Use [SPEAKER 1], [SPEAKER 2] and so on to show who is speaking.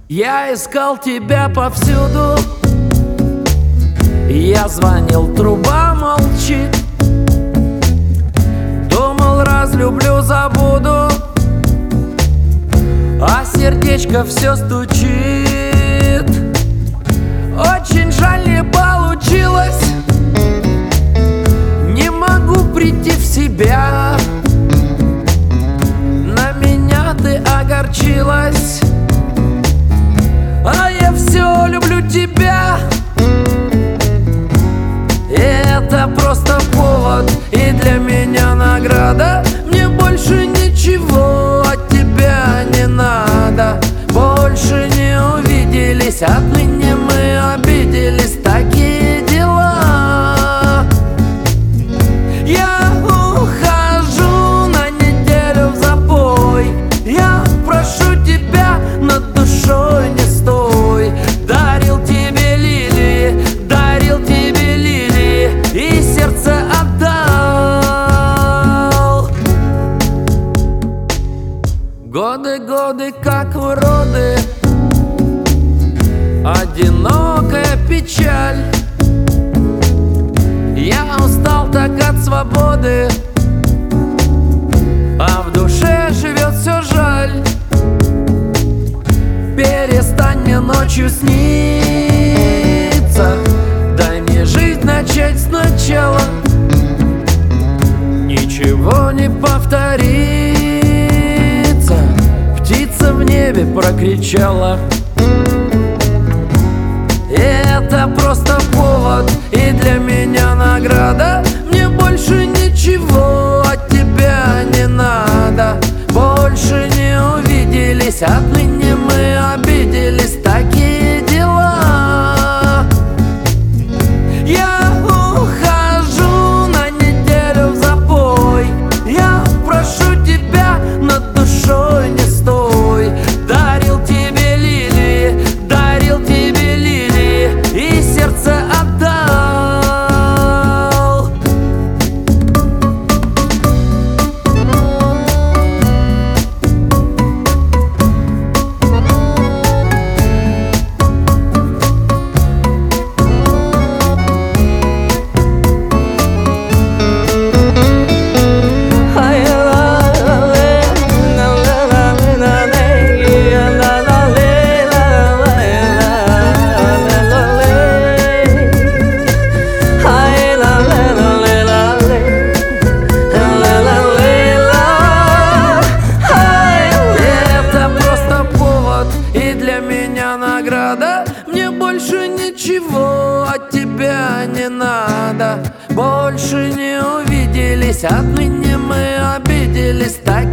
[SPEAKER 1] Я искал тебя повсюду, я звонил, труба молчит. Думал, разлюблю, забуду, а сердечко все стучит. Очень жаль, не получилось, не могу прийти в себя. На меня ты огорчилась, а я все люблю тебя. Это просто повод, и для меня награда. Мне больше ничего от тебя не надо. Больше не увиделись, отныне мы обиделись. Такие дела. Я ухожу на неделю в запой. Я прошу тебя, над душой не стой. Дарил тебе лилии, дарил тебе лилии, и сердце отдал. Годы, годы, как уроды, одинокая печаль. Я устал так от свободы, а в душе живет все жаль. Перестань мне ночью сниться, дай мне жить, начать сначала. Ничего не повторится, птица в небе прокричала. Это просто повод, и для меня награда. Мне больше ничего от тебя не надо. Больше не увиделись, отныне мы обиделись. Такие дела. Я ухожу на неделю в запой. Я прошу тебя, над душой не стой. Дарил тебе лилии, дарил тебе лилии, и сердце отдал. Награда. Мне больше ничего от тебя не надо. Больше не увиделись, отныне мы обиделись. Так